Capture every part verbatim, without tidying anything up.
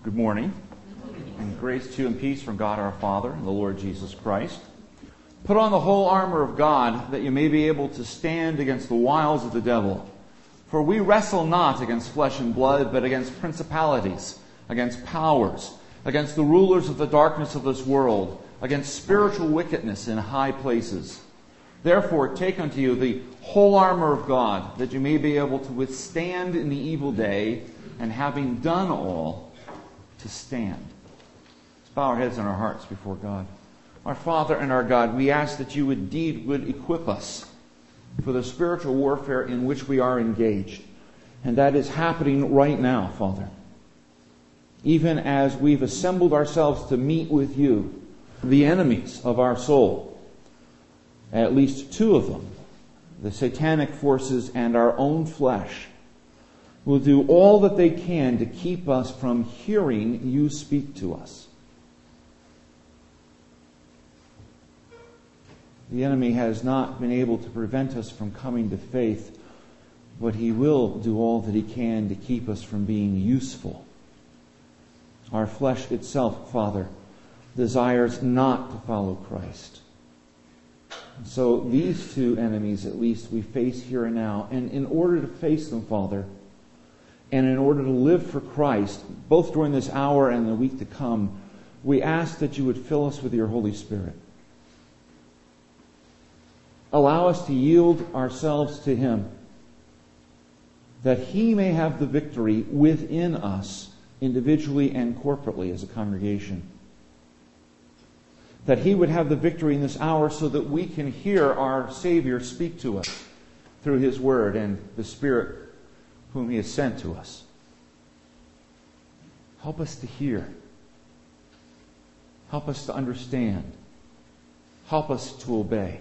Good morning, and grace to you and peace from God our Father and the Lord Jesus Christ. Put on the whole armor of God, that you may be able to stand against the wiles of the devil. For we wrestle not against flesh and blood, but against principalities, against powers, against the rulers of the darkness of this world, against spiritual wickedness in high places. Therefore take unto you the whole armor of God, that you may be able to withstand in the evil day, and having done all, to stand. Let's bow our heads and our hearts before God. Our Father and our God, we ask that you indeed would equip us for the spiritual warfare in which we are engaged. And that is happening right now, Father. Even as we've assembled ourselves to meet with you, the enemies of our soul, at least two of them, the satanic forces and our own flesh, will do all that they can to keep us from hearing you speak to us. The enemy has not been able to prevent us from coming to faith, but he will do all that he can to keep us from being useful. Our flesh itself, Father, desires not to follow Christ. So these two enemies, at least, we face here and now. And in order to face them, Father, and in order to live for Christ, both during this hour and the week to come, we ask that you would fill us with your Holy Spirit. Allow us to yield ourselves to Him, that He may have the victory within us, individually and corporately as a congregation. That He would have the victory in this hour so that we can hear our Savior speak to us through His Word and the Spirit whom He has sent to us. Help us to hear. Help us to understand. Help us to obey.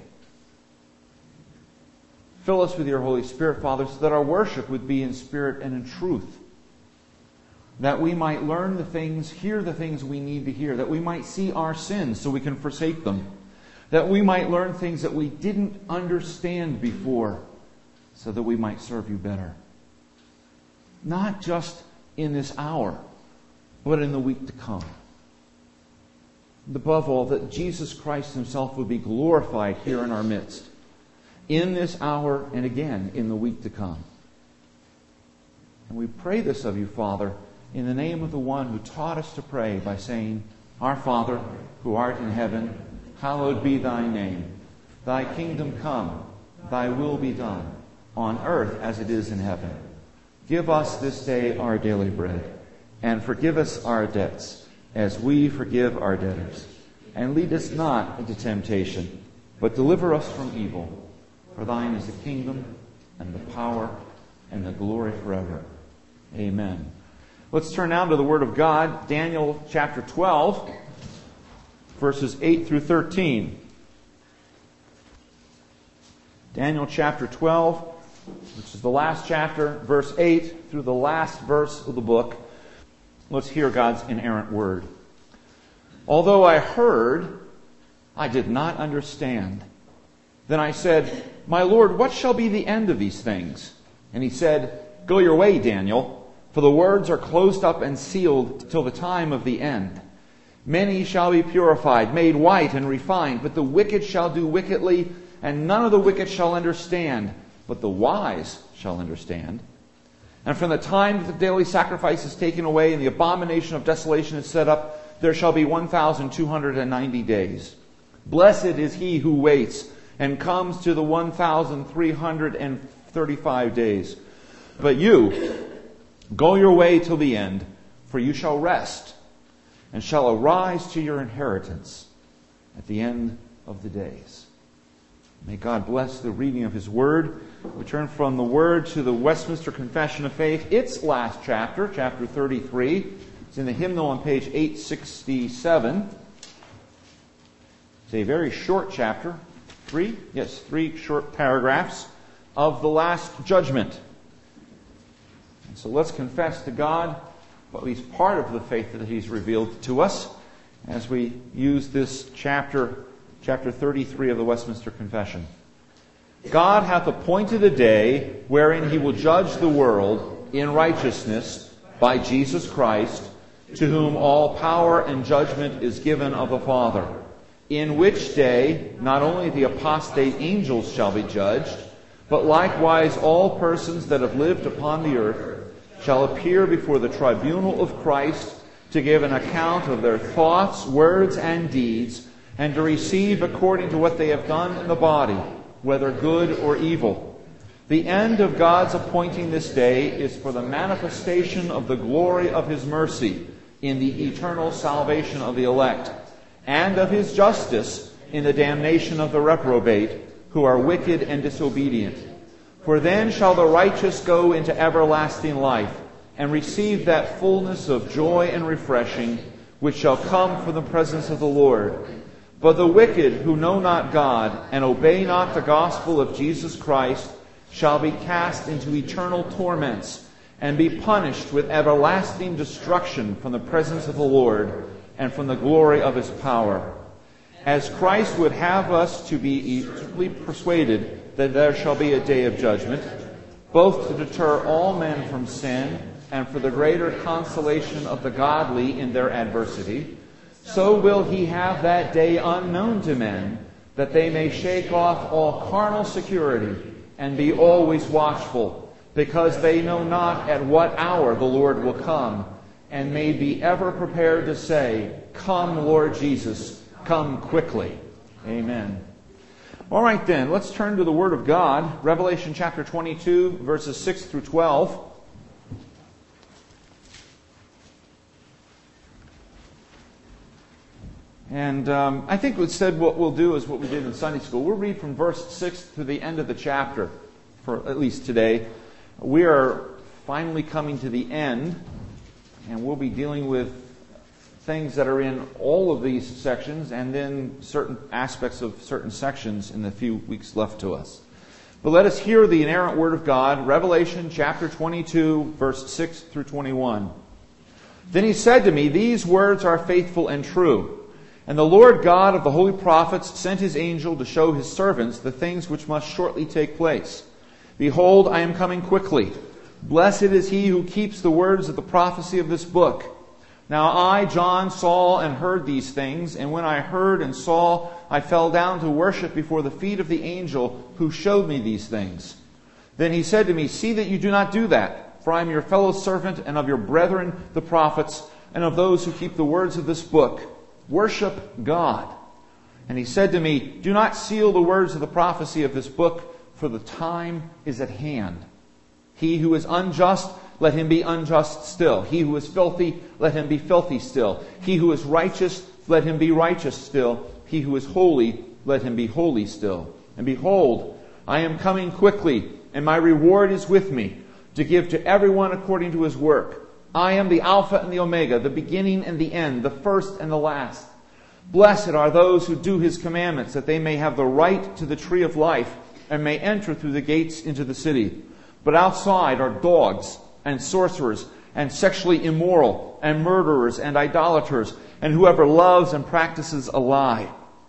Fill us with your Holy Spirit, Father, so that our worship would be in spirit and in truth. That we might learn the things, hear the things we need to hear. That we might see our sins so we can forsake them. That we might learn things that we didn't understand before so that we might serve you better. Not just in this hour, but in the week to come. And above all, that Jesus Christ Himself would be glorified here in our midst, in this hour and again in the week to come. And we pray this of you, Father, in the name of the one who taught us to pray by saying, Our Father, who art in heaven, hallowed be thy name. Thy kingdom come, thy will be done, on earth as it is in heaven. Give us this day our daily bread, and forgive us our debts, as we forgive our debtors. And lead us not into temptation, but deliver us from evil. For thine is the kingdom, and the power, and the glory forever. Amen. Let's turn now to the Word of God, Daniel chapter twelve, verses eight through thirteen. Daniel chapter twelve, which is the last chapter, verse eight through the last verse of the book. Let's hear God's inerrant word. Although I heard, I did not understand. Then I said, My Lord, what shall be the end of these things? And he said, Go your way, Daniel, for the words are closed up and sealed till the time of the end. Many shall be purified, made white and refined, but the wicked shall do wickedly, and none of the wicked shall understand, but the wise shall understand. And from the time that the daily sacrifice is taken away and the abomination of desolation is set up, there shall be one thousand two hundred ninety days. Blessed is he who waits and comes to the one thousand three hundred thirty-five days. But you, go your way till the end, for you shall rest, and shall arise to your inheritance at the end of the days. May God bless the reading of His Word. We turn from the Word to the Westminster Confession of Faith, its last chapter, chapter thirty-three. It's in the hymnal on page eight sixty-seven. It's a very short chapter. Three? Yes, three short paragraphs of the Last Judgment. And so let's confess to God at least part of the faith that He's revealed to us as we use this chapter, chapter thirty-three of the Westminster Confession. God hath appointed a day wherein He will judge the world in righteousness by Jesus Christ, to whom all power and judgment is given of the Father, in which day not only the apostate angels shall be judged, but likewise all persons that have lived upon the earth shall appear before the tribunal of Christ to give an account of their thoughts, words, and deeds, and to receive according to what they have done in the body, whether good or evil. The end of God's appointing this day is for the manifestation of the glory of His mercy in the eternal salvation of the elect, and of His justice in the damnation of the reprobate, who are wicked and disobedient. For then shall the righteous go into everlasting life, and receive that fullness of joy and refreshing, which shall come from the presence of the Lord. But the wicked, who know not God, and obey not the gospel of Jesus Christ, shall be cast into eternal torments, and be punished with everlasting destruction from the presence of the Lord, and from the glory of His power. As Christ would have us to be eternally persuaded that there shall be a day of judgment, both to deter all men from sin, and for the greater consolation of the godly in their adversity, so will He have that day unknown to men, that they may shake off all carnal security, and be always watchful, because they know not at what hour the Lord will come, and may be ever prepared to say, "Come, Lord Jesus, come quickly." Amen. All right then, let's turn to the Word of God, Revelation chapter twenty-two, verses six through twelve. And um, I think instead what we'll do is what we did in Sunday school. We'll read from verse six to the end of the chapter, for at least today. We are finally coming to the end, and we'll be dealing with things that are in all of these sections, and then certain aspects of certain sections in the few weeks left to us. But let us hear the inerrant Word of God, Revelation chapter twenty-two, verse six through twenty-one. Then He said to me, "These words are faithful and true. And the Lord God of the holy prophets sent His angel to show His servants the things which must shortly take place. Behold, I am coming quickly. Blessed is he who keeps the words of the prophecy of this book." Now I, John, saw and heard these things, and when I heard and saw, I fell down to worship before the feet of the angel who showed me these things. Then he said to me, "See that you do not do that, for I am your fellow servant and of your brethren the prophets, and of those who keep the words of this book. Worship God." And he said to me, "Do not seal the words of the prophecy of this book, for the time is at hand. He who is unjust, let him be unjust still. He who is filthy, let him be filthy still. He who is righteous, let him be righteous still. He who is holy, let him be holy still. And behold, I am coming quickly, and my reward is with me, to give to everyone according to his work. I am the Alpha and the Omega, the beginning and the end, the first and the last. Blessed are those who do His commandments, that they may have the right to the tree of life, and may enter through the gates into the city. But outside are dogs, and sorcerers, and sexually immoral, and murderers, and idolaters, and whoever loves and practices a lie.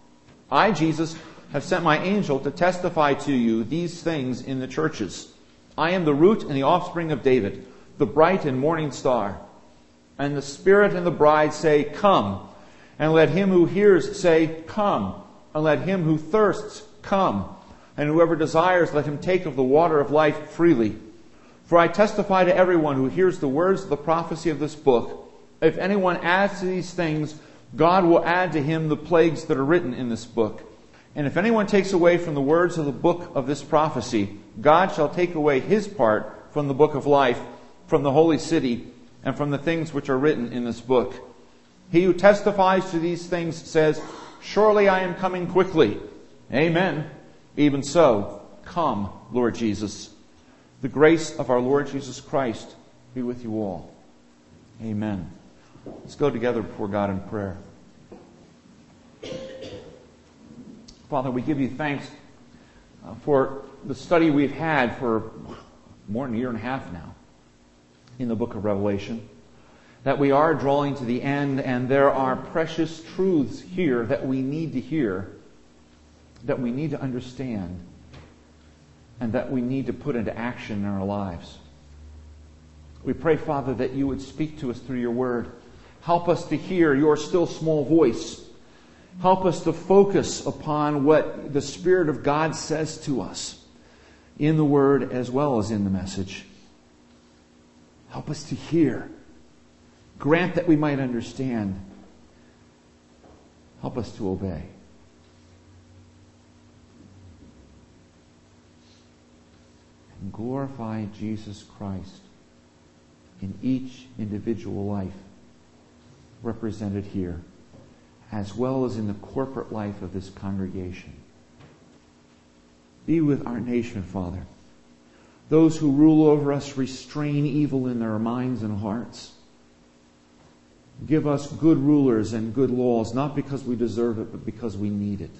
I, Jesus, have sent my angel to testify to you these things in the churches. I am the root and the offspring of David, the bright and morning star. And the Spirit and the bride say, "Come." And let him who hears say, "Come." And let him who thirsts come. And whoever desires, let him take of the water of life freely. For I testify to everyone who hears the words of the prophecy of this book, if anyone adds to these things, God will add to him the plagues that are written in this book. And if anyone takes away from the words of the book of this prophecy, God shall take away his part from the book of life, from the holy city, and from the things which are written in this book. He who testifies to these things says, "Surely I am coming quickly." Amen. Even so, come, Lord Jesus. The grace of our Lord Jesus Christ be with you all. Amen. Let's go together before God in prayer. Father, we give you thanks uh, for the study we've had for more than a year and a half now in the book of Revelation. That we are drawing to the end, and there are precious truths here that we need to hear, that we need to understand, and that we need to put into action in our lives. We pray, Father, that you would speak to us through your word, Help us to hear your still small voice. Help us to focus upon what the Spirit of God says to us in the Word as well as in the message. Help us to hear. Grant that we might understand. Help us to obey. And glorify Jesus Christ in each individual life represented here, as well as in the corporate life of this congregation. Be with our nation, Father. Those who rule over us, restrain evil in their minds and hearts. Give us good rulers and good laws, not because we deserve it, but because we need it.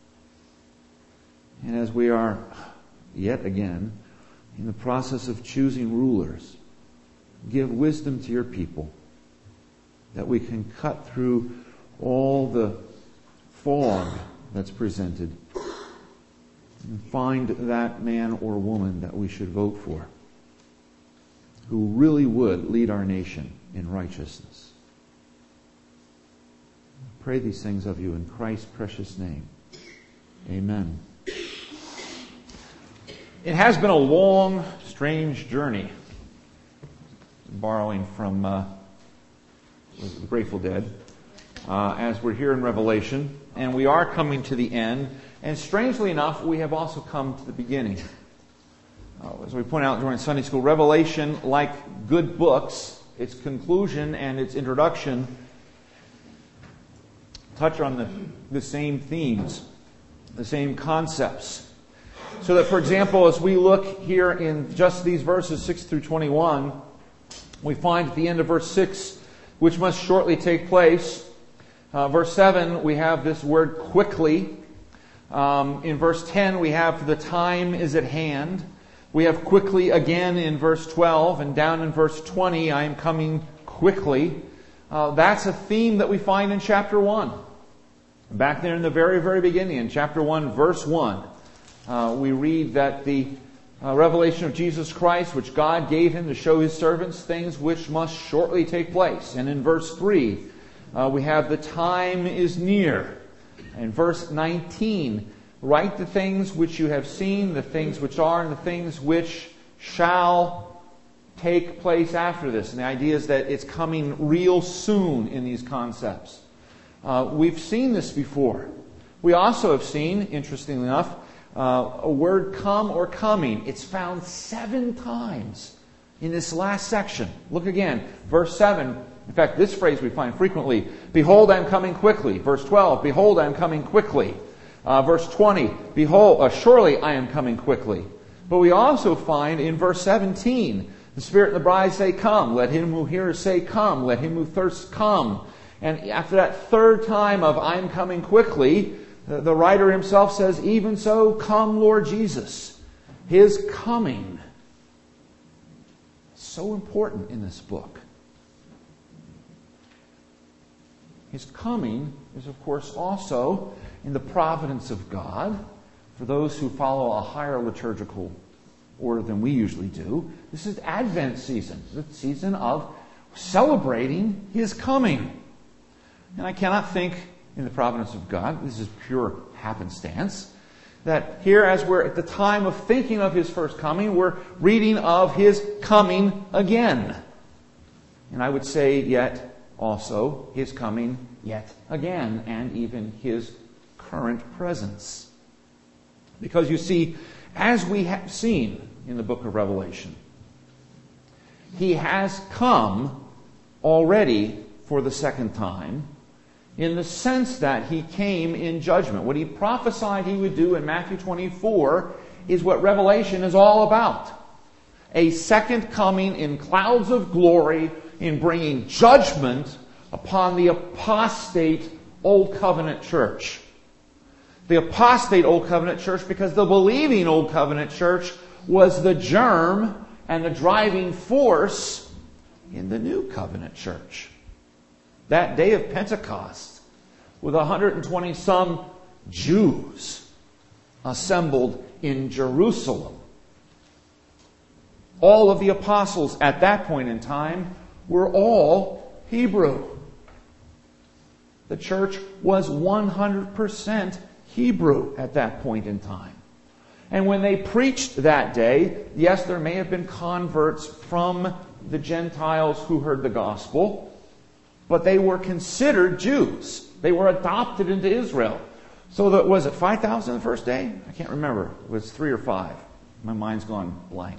And as we are, yet again, in the process of choosing rulers, give wisdom to your people, that we can cut through all the fog that's presented and find that man or woman that we should vote for, who really would lead our nation in righteousness. I pray these things of you in Christ's precious name. Amen. It has been a long, strange journey, borrowing from uh, the Grateful Dead, uh, as we're here in Revelation, and we are coming to the end. And strangely enough, we have also come to the beginning. Uh, as we point out during Sunday school, Revelation, like good books, its conclusion and its introduction touch on the, the same themes, the same concepts. So that, for example, as we look here in just these verses six through twenty-one, we find at the end of verse six, which must shortly take place. Uh, verse seven, we have this word quickly. Um, in verse ten, we have the time is at hand. We have quickly again in verse twelve, and down in verse twenty, I am coming quickly. Uh, that's a theme that we find in chapter one. Back there in the very, very beginning, in chapter one, verse one, uh, we read that the uh, revelation of Jesus Christ, which God gave him to show his servants things which must shortly take place. And in verse three, uh, we have the time is near. And verse nineteen, write the things which you have seen, the things which are, and the things which shall take place after this. And the idea is that it's coming real soon in these concepts. Uh, we've seen this before. We also have seen, interestingly enough, uh, a word come or coming. It's found seven times in this last section. Look again, verse seven. In fact, this phrase we find frequently. Behold, I am coming quickly. Verse twelve. Behold, I am coming quickly. Uh, verse twenty. Behold, uh, surely I am coming quickly. But we also find in verse seventeen, the Spirit and the bride say, come. Let him who hears say, come. Let him who thirsts come. And after that third time of I am coming quickly, the, the writer himself says, even so, come Lord Jesus. His coming. So important in this book. His coming is, of course, also in the providence of God. For those who follow a higher liturgical order than we usually do, this is Advent season. It's the season of celebrating his coming. And I cannot think, in the providence of God, this is pure happenstance, that here, as we're at the time of thinking of his first coming, we're reading of his coming again. And I would say yet also his coming yet again, and even his current presence. Because you see, as we have seen in the book of Revelation, he has come already for the second time, in the sense that he came in judgment. What he prophesied he would do in Matthew twenty-four is what Revelation is all about. A second coming in clouds of glory, in bringing judgment upon the apostate Old Covenant church. The apostate Old Covenant church, because the believing Old Covenant church was the germ and the driving force in the New Covenant church. That day of Pentecost, with one hundred twenty some Jews assembled in Jerusalem. All of the apostles at that point in time were all Hebrew. The church was one hundred percent Hebrew at that point in time. And when they preached that day, yes, there may have been converts from the Gentiles who heard the gospel, but they were considered Jews. They were adopted into Israel. So that, was it five thousand the first day? I can't remember. It was three or five. My mind's gone blank.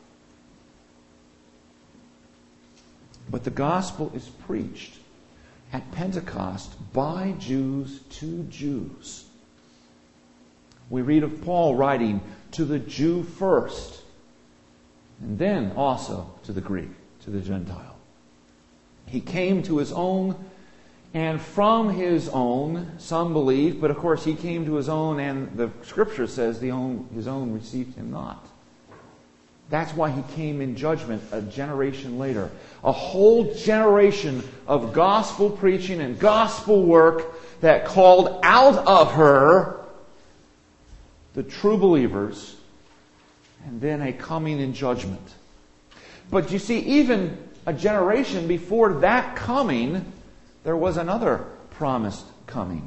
But the gospel is preached at Pentecost by Jews to Jews. We read of Paul writing to the Jew first, and then also to the Greek, to the Gentile. He came to his own, and from his own, some believe, but of course he came to his own, and the Scripture says the own, his own received him not. That's why he came in judgment a generation later. A whole generation of gospel preaching and gospel work that called out of her the true believers, and then a coming in judgment. But you see, even a generation before that coming, there was another promised coming.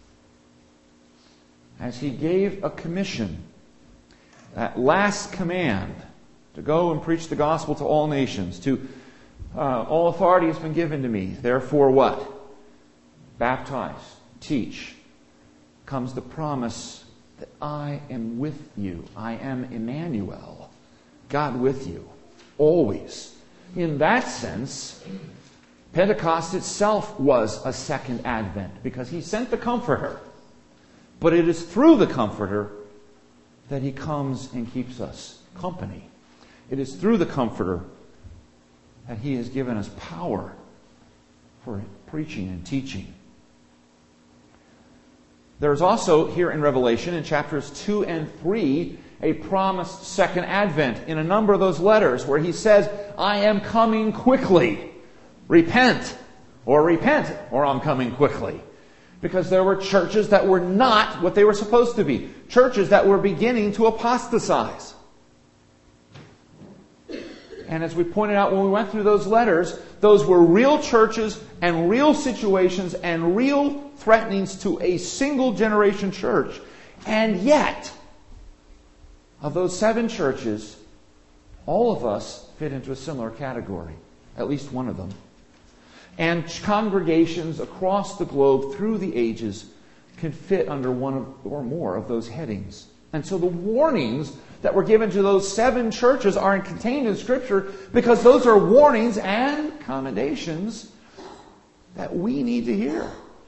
As he gave a commission, that last command, to go and preach the gospel to all nations, to uh, all authority has been given to me. Therefore what? Baptize, teach. Comes the promise that I am with you. I am Emmanuel, God with you, always. In that sense, Pentecost itself was a second advent because he sent the Comforter. But it is through the Comforter that he comes and keeps us company. It is through the Comforter that he has given us power for preaching and teaching. There's also here in Revelation, in chapters two and three, a promised second advent in a number of those letters where he says, I am coming quickly. Repent, or repent, or I'm coming quickly. Because there were churches that were not what they were supposed to be. Churches that were beginning to apostatize. And as we pointed out when we went through those letters, those were real churches and real situations and real threatenings to a single generation church. And yet, of those seven churches, all of us fit into a similar category. At least one of them. And congregations across the globe through the ages can fit under one or more of those headings. And so the warnings that were given to those seven churches are contained in Scripture because those are warnings and commendations that we need to hear.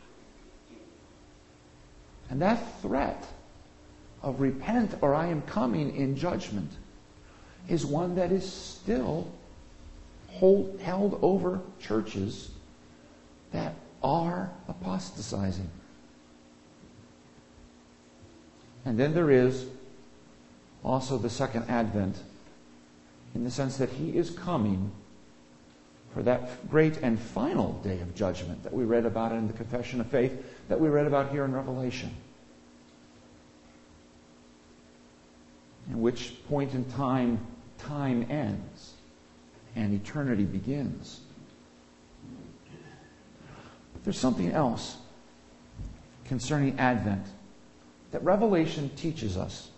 And that threat of repent or I am coming in judgment is one that is still hold, held over churches that are apostatizing. And then there is also the second advent in the sense that he is coming for that great and final day of judgment that we read about in the Confession of Faith, that we read about here in Revelation. In which point in time, time ends and eternity begins. But there's something else concerning Advent that Revelation teaches us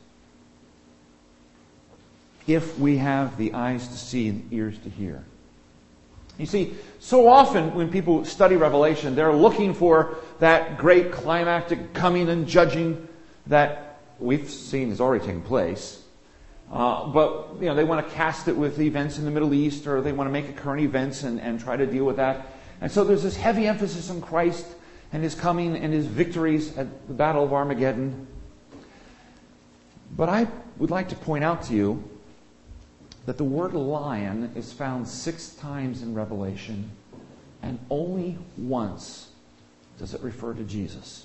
if we have the eyes to see and the ears to hear. You see, so often when people study Revelation, they're looking for that great climactic coming and judging that we've seen has already taken place. Uh, but you know, they want to cast it with events in the Middle East, or they want to make it current events and, and try to deal with that. And so there's this heavy emphasis on Christ and his coming and his victories at the Battle of Armageddon. But I would like to point out to you that the word lion is found six times in Revelation, and only once does it refer to Jesus.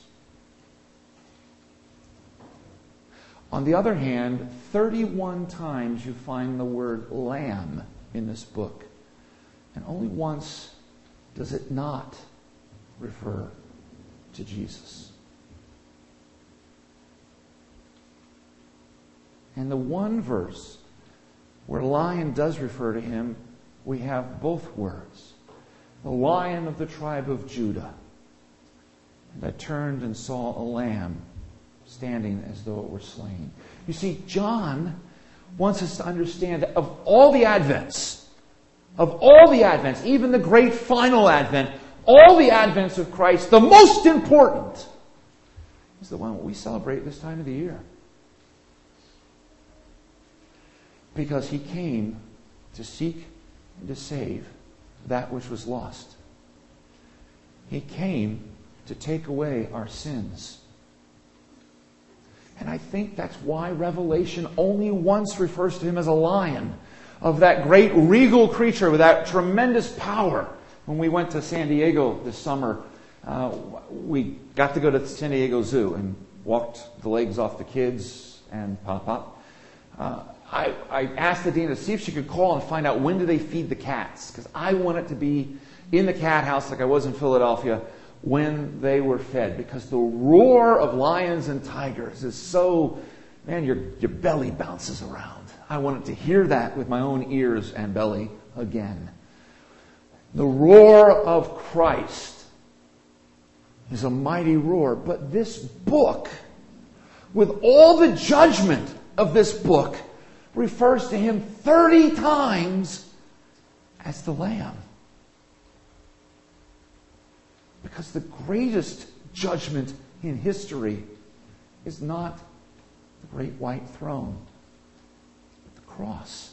On the other hand, thirty-one times you find the word lamb in this book, and only once does it not refer to Jesus. And the one verse where lion does refer to him, we have both words. The Lion of the tribe of Judah. And I turned and saw a lamb standing as though it were slain. You see, John wants us to understand that of all the Advents, of all the Advents, even the great final Advent, all the Advents of Christ, the most important is the one we celebrate this time of the year. Because He came to seek and to save that which was lost. He came to take away our sins. And I think that's why Revelation only once refers to Him as a lion, of that great regal creature with that tremendous power. When we went to San Diego this summer, uh, we got to go to the San Diego Zoo and walked the legs off the kids and Pop Pop. Uh, I, I asked the dean to see if she could call and find out when do they feed the cats, because I want it to be in the cat house like I was in Philadelphia when they were fed, because the roar of lions and tigers is so, man, your, your belly bounces around. I wanted to hear that with my own ears and belly again. The roar of Christ is a mighty roar, but this book, with all the judgment of this book, refers to Him thirty times as the Lamb. Because the greatest judgment in history is not the great white throne, but the cross.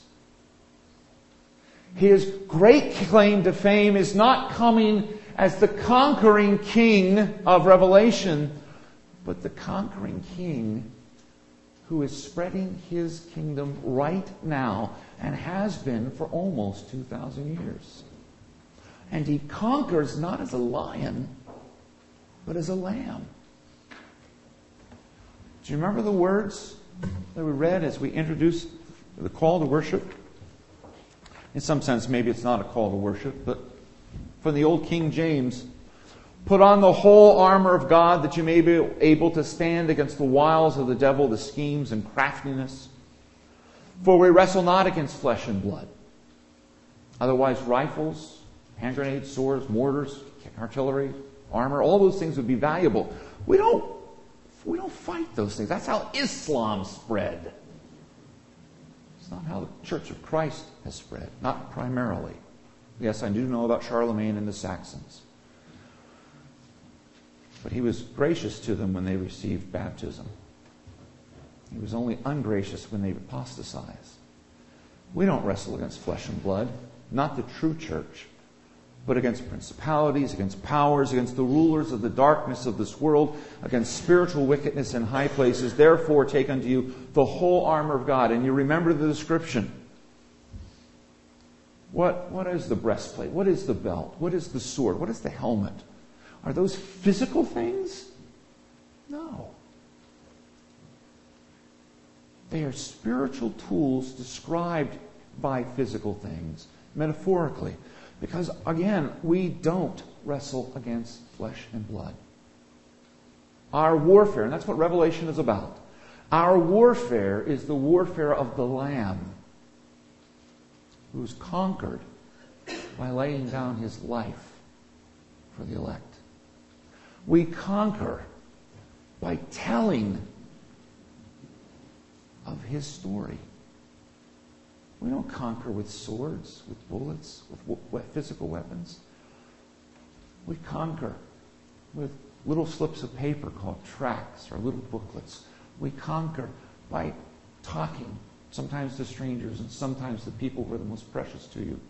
His great claim to fame is not coming as the conquering king of Revelation, but the conquering king who is spreading His kingdom right now and has been for almost two thousand years. And He conquers not as a lion, but as a lamb. Do you remember the words that we read as we introduced the call to worship? In some sense, maybe it's not a call to worship, but from the old King James, put on the whole armor of God that you may be able to stand against the wiles of the devil, the schemes and craftiness. For we wrestle not against flesh and blood. Otherwise, rifles, hand grenades, swords, mortars, artillery, armor, all those things would be valuable. We don't, we don't fight those things. That's how Islam spread. It's not how the Church of Christ has spread, not primarily. Yes, I do know about Charlemagne and the Saxons. But he was gracious to them when they received baptism. He was only ungracious when they apostatized. We don't wrestle against flesh and blood, not the true church, but against principalities, against powers, against the rulers of the darkness of this world, against spiritual wickedness in high places. Therefore, take unto you the whole armor of God. And you remember the description. What, what is the breastplate? What is the belt? What is the sword? What is the helmet? Are those physical things? No. They are spiritual tools described by physical things, metaphorically. Because, again, we don't wrestle against flesh and blood. Our warfare, and that's what Revelation is about, our warfare is the warfare of the Lamb, who's conquered by laying down His life for the elect. We conquer by telling of His story. We don't conquer with swords, with bullets, with w- physical weapons. We conquer with little slips of paper called tracts or little booklets. We conquer by talking, sometimes to strangers and sometimes to people who are the most precious to you.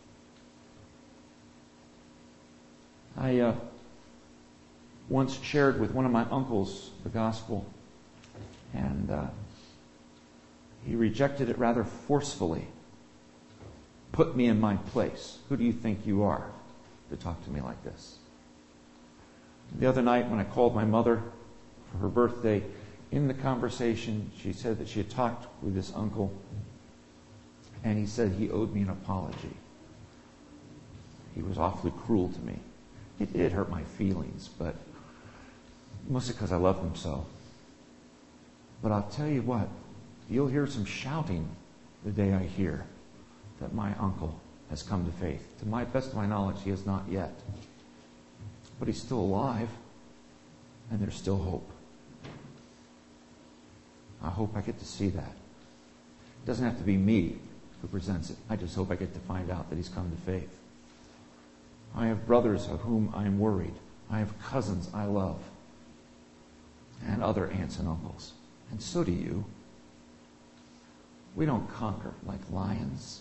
I uh, once shared with one of my uncles the gospel, and uh, he rejected it rather forcefully. Put me in my place. Who do you think you are to talk to me like this? The other night when I called my mother for her birthday, in the conversation she said that she had talked with this uncle, and he said he owed me an apology. He was awfully cruel to me. It did hurt my feelings, but mostly because I love him so. But I'll tell you what, you'll hear some shouting the day I hear that my uncle has come to faith. To my best of my knowledge, he has not yet. But he's still alive. And there's still hope. I hope I get to see that. It doesn't have to be me who presents it. I just hope I get to find out that he's come to faith. I have brothers of whom I am worried. I have cousins I love. And other aunts and uncles. And so do you. We don't conquer like lions.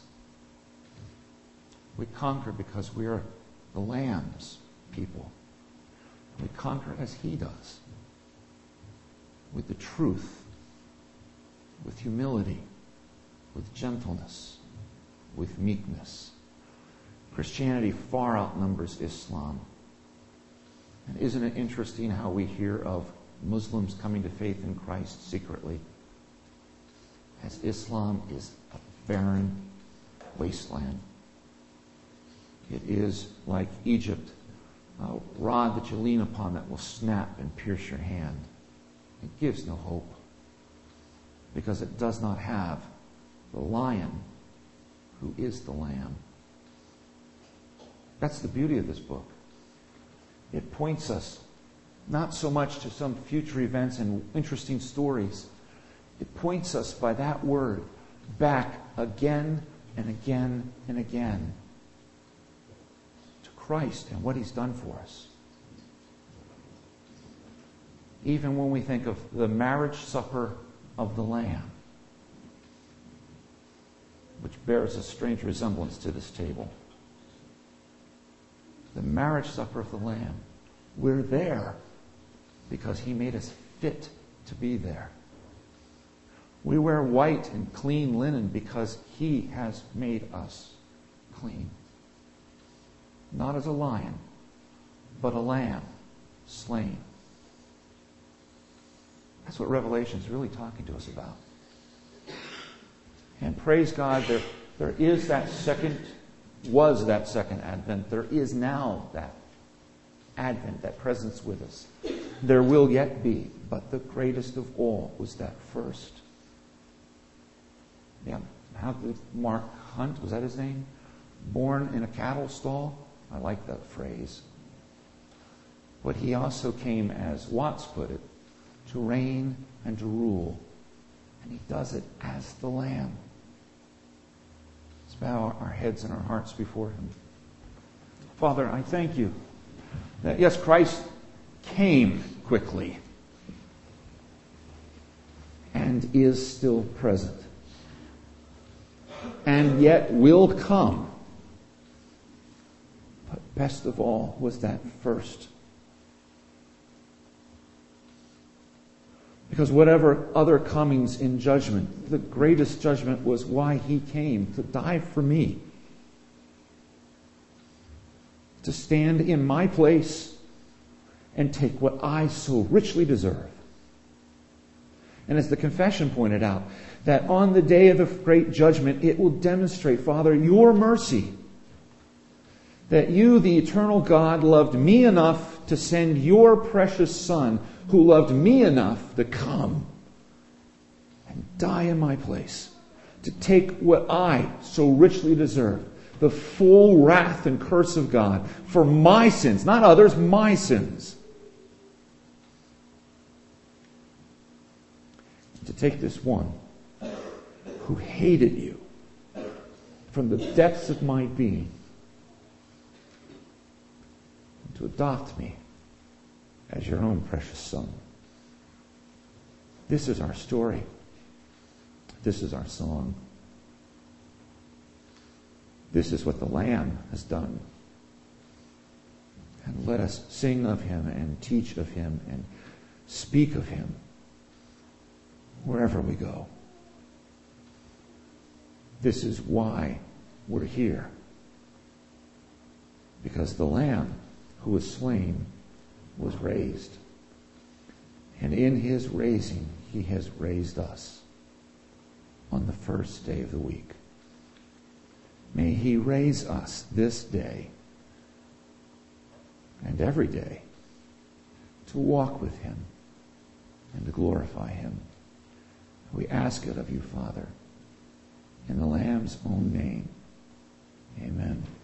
We conquer because we are the Lamb's people. We conquer as he does. With the truth. With humility. With gentleness. With meekness. Christianity far outnumbers Islam. And isn't it interesting how we hear of Muslims coming to faith in Christ secretly, as Islam is a barren wasteland. It is like Egypt, a rod that you lean upon that will snap and pierce your hand. It gives no hope because it does not have the lion who is the lamb. That's the beauty of this book. It points us not so much to some future events and interesting stories. It points us by that word back again and again and again to Christ and what he's done for us. Even when we think of the marriage supper of the Lamb, which bears a strange resemblance to this table. The marriage supper of the Lamb. We're there because he made us fit to be there. We wear white and clean linen because he has made us clean. Not as a lion, but a lamb slain. That's what Revelation is really talking to us about. And praise God, there, there is that second, was that second advent. There is now that advent, that presence with us. There will yet be, but the greatest of all was that first. Yeah, how did Mark Hunt, was that his name? Born in a cattle stall? I like that phrase. But he also came, as Watts put it, to reign and to rule. And he does it as the Lamb. Let's bow our heads and our hearts before him. Father, I thank you that, yes, Christ came quickly and is still present and yet will come. But best of all was that first. Because whatever other comings in judgment, the greatest judgment was why he came, to die for me. To stand in my place and take what I so richly deserve. And as the confession pointed out, that on the day of the great judgment, it will demonstrate, Father, your mercy. That you, the eternal God, loved me enough to send your precious Son, who loved me enough to come and die in my place, to take what I so richly deserve, the full wrath and curse of God for my sins, not others, my sins. To take this one who hated you from the depths of my being, and to adopt me as your own precious Son. This is our story. This is our song. This is what the Lamb has done. And let us sing of him and teach of him and speak of him wherever we go. This is why we're here. Because the Lamb who was slain was raised. And in his raising, he has raised us on the first day of the week. May he raise us this day and every day to walk with him and to glorify him. We ask it of you, Father, in the Lamb's own name. Amen.